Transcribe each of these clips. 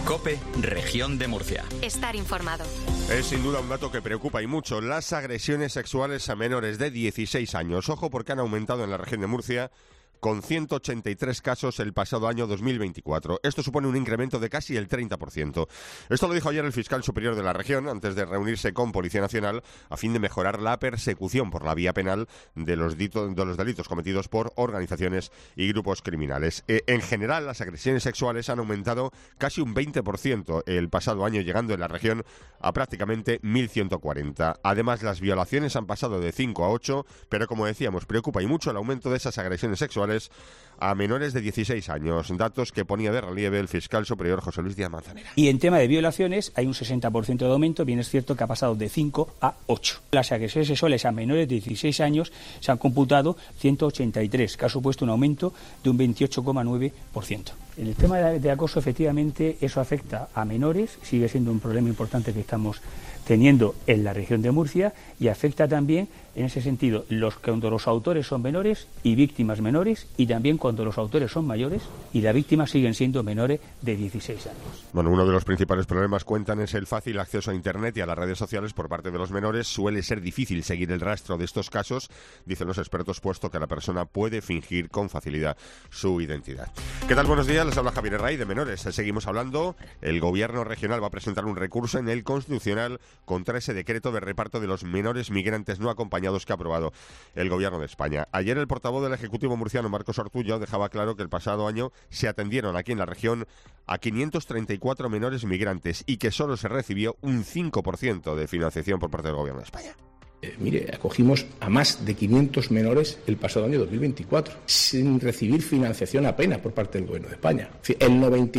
COPE, Región de Murcia. Estar informado. Es sin duda un dato que preocupa y mucho: las agresiones sexuales a menores de 16 años. Ojo, porque han aumentado en la región de Murcia con 183 casos el pasado año 2024. Esto supone un incremento de casi el 30%. Esto lo dijo ayer el fiscal superior de la región antes de reunirse con Policía Nacional a fin de mejorar la persecución por la vía penal de los delitos cometidos por organizaciones y grupos criminales. En general, las agresiones sexuales han aumentado casi un 20% el pasado año, llegando en la región a prácticamente 1.140. Además, las violaciones han pasado de 5 a 8, pero como decíamos, preocupa y mucho el aumento de esas agresiones sexuales a menores de 16 años, datos que ponía de relieve el fiscal superior José Luis Díaz Manzanera. Y en tema de violaciones hay un 60% de aumento, bien es cierto que ha pasado de 5 a 8. Las agresiones sexuales a menores de 16 años se han computado 183, que ha supuesto un aumento de un 28,9%. En el tema de acoso, efectivamente, eso afecta a menores, sigue siendo un problema importante que estamos teniendo en la región de Murcia, y afecta también, en ese sentido, cuando los autores son menores y víctimas menores, y también cuando los autores son mayores y las víctimas siguen siendo menores de 16 años. Bueno, uno de los principales problemas, cuentan, es el fácil acceso a Internet y a las redes sociales por parte de los menores. Suele ser difícil seguir el rastro de estos casos, dicen los expertos, puesto que la persona puede fingir con facilidad su identidad. ¿Qué tal? Buenos días, les habla Javier Herray. De menores seguimos hablando. El gobierno regional va a presentar un recurso en el Constitucional contra ese decreto de reparto de los menores migrantes no acompañados que ha aprobado el gobierno de España. Ayer el portavoz del Ejecutivo murciano, Marcos Ortuño, dejaba claro que el pasado año se atendieron aquí en la región a 534 menores migrantes y que solo se recibió un 5% de financiación por parte del gobierno de España. Mire, acogimos a más de 500 menores el pasado año 2024, sin recibir financiación apenas por parte del Gobierno de España. El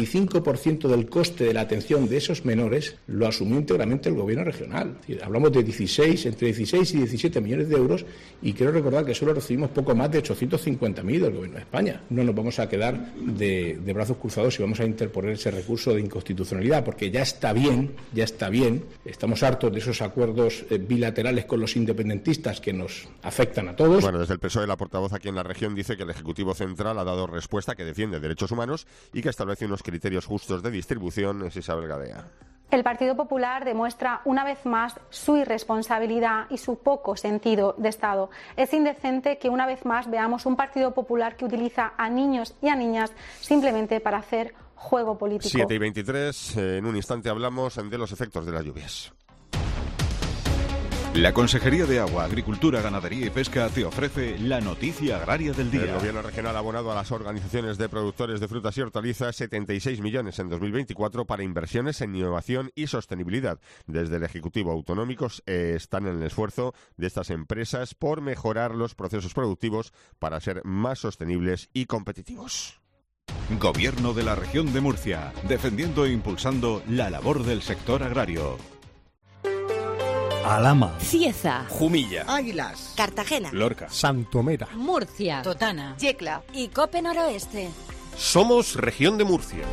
95% del coste de la atención de esos menores lo asumió íntegramente el Gobierno regional. Hablamos de entre 16 y 17 millones de euros, y quiero recordar que solo recibimos poco más de 850.000 del Gobierno de España. No nos vamos a quedar de brazos cruzados y vamos a interponer ese recurso de inconstitucionalidad, porque ya está bien, estamos hartos de esos acuerdos bilaterales con los independentistas que nos afectan a todos. Bueno, desde el PSOE, la portavoz aquí en la región dice que el Ejecutivo Central ha dado respuesta, que defiende derechos humanos y que establece unos criterios justos de distribución. Es Isabel Gadea. El Partido Popular demuestra una vez más su irresponsabilidad y su poco sentido de Estado. Es indecente que una vez más veamos un Partido Popular que utiliza a niños y a niñas simplemente para hacer juego político. 7:23, en un instante hablamos de los efectos de las lluvias. La Consejería de Agua, Agricultura, Ganadería y Pesca te ofrece la noticia agraria del día. El Gobierno regional ha abonado a las organizaciones de productores de frutas y hortalizas 76 millones en 2024 para inversiones en innovación y sostenibilidad. Desde el Ejecutivo Autonómico están en el esfuerzo de estas empresas por mejorar los procesos productivos para ser más sostenibles y competitivos. Gobierno de la Región de Murcia, defendiendo e impulsando la labor del sector agrario. Alhama, Cieza, Jumilla, Águilas, Cartagena, Lorca, Santomera, Murcia, Totana, Yecla y Cope Noroeste. Somos Región de Murcia.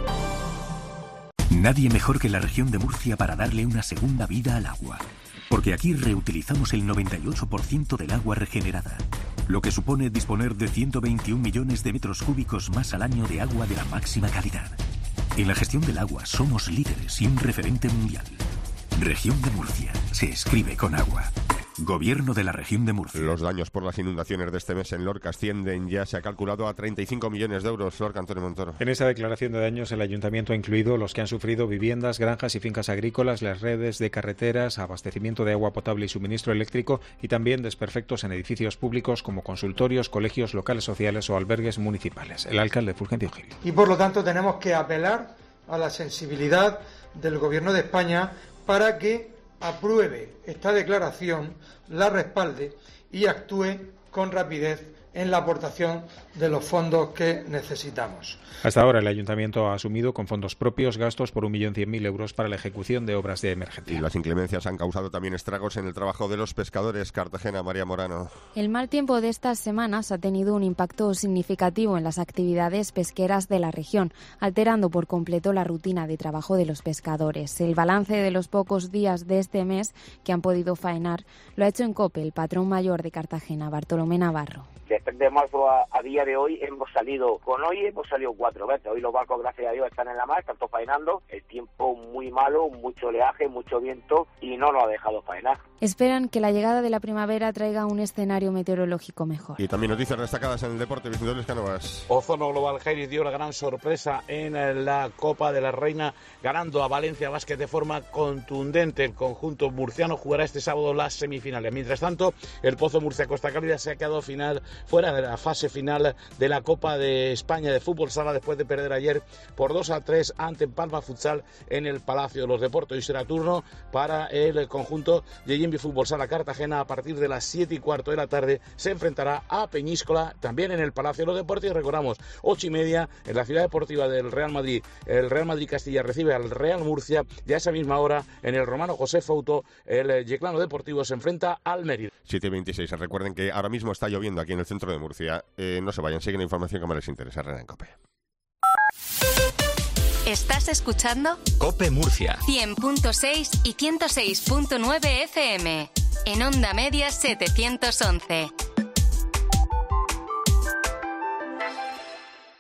Nadie mejor que la Región de Murcia para darle una segunda vida al agua. Porque aquí reutilizamos el 98% del agua regenerada, lo que supone disponer de 121 millones de metros cúbicos más al año de agua de la máxima calidad. En la gestión del agua somos líderes y un referente mundial. Región de Murcia. Se escribe con agua. Gobierno de la Región de Murcia. Los daños por las inundaciones de este mes en Lorca ascienden, ya se ha calculado, a 35 millones de euros. Lorca, Antonio Montoro. En esa declaración de daños, el Ayuntamiento ha incluido los que han sufrido viviendas, granjas y fincas agrícolas, las redes de carreteras, abastecimiento de agua potable y suministro eléctrico, y también desperfectos en edificios públicos como consultorios, colegios, locales sociales o albergues municipales. El alcalde Fulgencio Gil. Y por lo tanto tenemos que apelar a la sensibilidad del Gobierno de España para que apruebe esta declaración, la respalde y actúe con rapidez en la aportación de los fondos que necesitamos. Hasta ahora el Ayuntamiento ha asumido con fondos propios gastos por 1.100.000 euros para la ejecución de obras de emergencia. Y las inclemencias han causado también estragos en el trabajo de los pescadores. Cartagena, María Morano. El mal tiempo de estas semanas ha tenido un impacto significativo en las actividades pesqueras de la región, alterando por completo la rutina de trabajo de los pescadores. El balance de los pocos días de este mes que han podido faenar lo ha hecho en COPE el patrón mayor de Cartagena, Bartolomé Navarro. Depende de marzo a día de hoy hemos salido 4 veces. Hoy los barcos, gracias a Dios, están en la mar, están todos faenando. El tiempo muy malo, mucho oleaje, mucho viento y no nos ha dejado faenar. Esperan que la llegada de la primavera traiga un escenario meteorológico mejor. Y también noticias destacadas en el deporte, Vicente Luis Cánovas. Ozono Global Jairis dio la gran sorpresa en la Copa de la Reina, ganando a Valencia Basket de forma contundente. El conjunto murciano jugará este sábado las semifinales. Mientras tanto, el Pozo Murcia Costa Cálida se ha quedado fuera de la fase final de la Copa de España de Fútbol Sala después de perder ayer por 2-3 ante Palma Futsal en el Palacio de los Deportes. Y será turno para el conjunto de Jimbi Fútbol Sala Cartagena. A partir de las 7:15 de la tarde se enfrentará a Peñíscola, también en el Palacio de los Deportes. Y recordamos, 8:30 en la Ciudad Deportiva del Real Madrid. El Real Madrid Castilla recibe al Real Murcia. Y a esa misma hora, en el Romano José Fouto, el Yeclano Deportivo se enfrenta al Mérida. 7:26. Recuerden que ahora mismo está lloviendo aquí en el centro de Murcia. No se vayan, siguen la información que más les interesa. Herrera en COPE. ¿Estás escuchando? COPE Murcia. 100.6 y 106.9 FM. En onda media 711.